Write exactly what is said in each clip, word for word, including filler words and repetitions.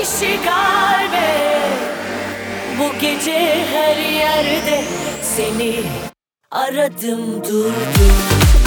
kişi kalbe. Bu gece her yerde seni aradım durdum.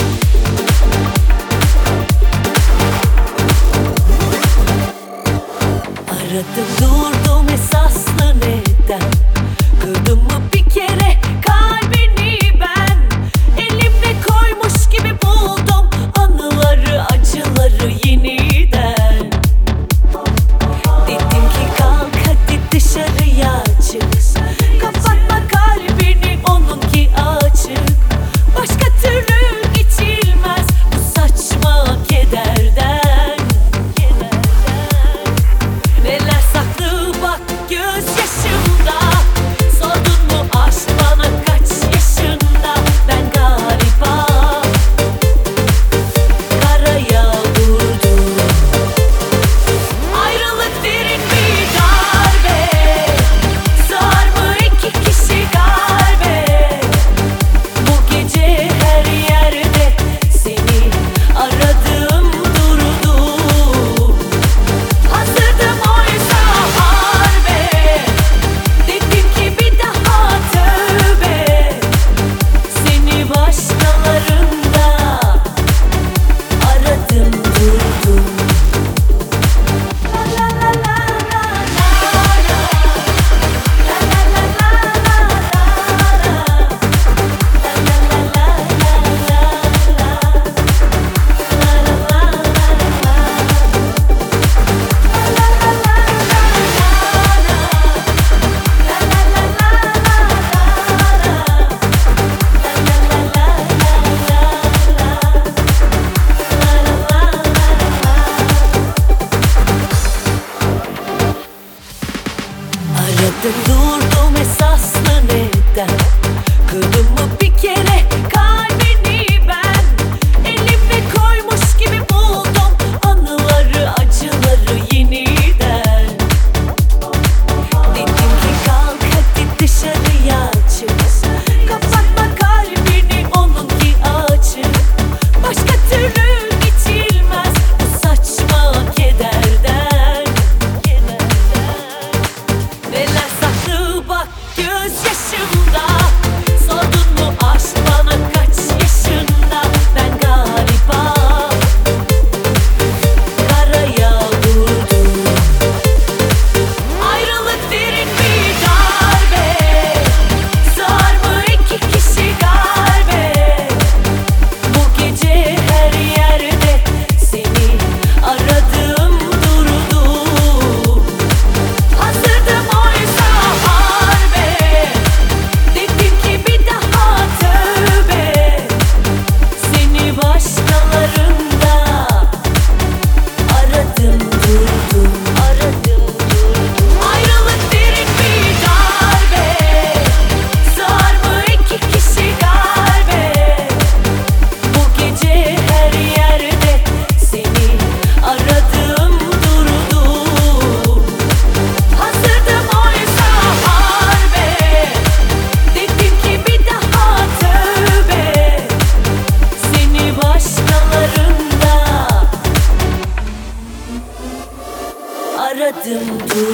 Aradım durdum, esaslı neden? Kırdım mı bir kere kalbini ben? Elimde koymuş gibi buldum anıları, acıları yeniden. Dedim ki kalk hadi dışarıya çık, kapatma kalbini, onunki açık. Başka türlü geçilmez bu saçma kederden. Neler saklı bak gözyaşımda. Sordun mu aşk bana kaç yaşında? Ben galiba karaya vurdum. Ayrılık derin bir darbe, sığar mı iki kişi kalbe? Bu gece her yerde seni aradım durdum. Hazırdım oysa harbe, dedim ki bir daha tövbe. Seni başkalarında aradım durdum. La la la la la la la. La la la la la la la. La la la la la la la. La la la la Aradım durdum, esaslı neden? Kırdım mı bir kere kalbini ben? Elimde koymuş gibi buldum anıları, acıları yeniden. Dedim ki kalk hadi dışarıya çık, kapatma kalbini, onunki açık. Başka türlü geçilmez bu saçma kederden. Neler saklı bak gözyaşımda. Sordun mu aşk bana kaç yaşında? Ben galiba karaya vurdum. Ayrılık derin bir darbe, sığar mı iki kişi kalbe? Bu gece her yerde seni aradım durdum. Hazırdım oysa harbe, dedim ki bir daha tövbe. Seni başkalarında aradım durdum. Aradım durdum. Ayrılık derin bir darbe, sığar mı iki kişi kalbe? Bu gece her yerde seni aradım durdum. Hazırdım oysa harbe, dedim ki bir daha tövbe. Seni başkalarında aradım durdum.